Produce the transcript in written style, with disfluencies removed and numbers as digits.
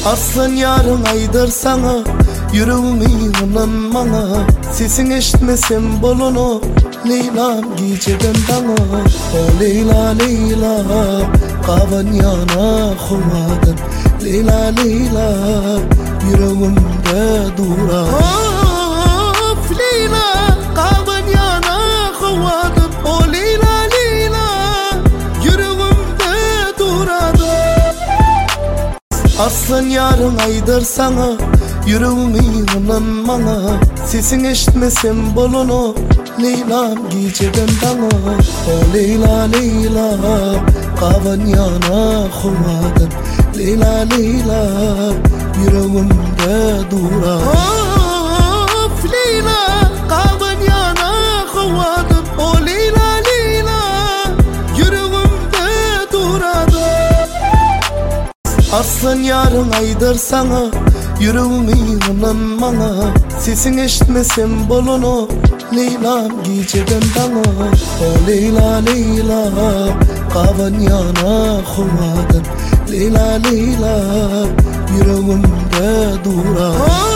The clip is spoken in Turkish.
Aslan yarın aydır sana, yüreğimi inanmana. Sesin eşitmesem bolunu, Leyla'm geceden bana. O Leyla Leyla, kavan yana kovadın. Leyla Leyla, yüreğimde durar. Of Leyla, kavan yana kovadın. O Leyla Leyla, yüreğimde durar. Aslan yarın aydır sana, yüreğimi inanmana. Sesin eşitmesem bolunu, Leyla'm geceden bana. O Leyla Leyla, kavan yana kovadın. Leyla Leyla, yüreğimde durar. Of Leyla, kavan yana kovadın. O Leyla Leyla, yüreğimde durar. Aslan yarın aydır sana, yüreğimi inanmana. Sesin eşitmesem bolunu, Leyla'm geceden bana. O Leyla Leyla, kavan yana kovadın. Leyla Leyla, yüreğimde durar.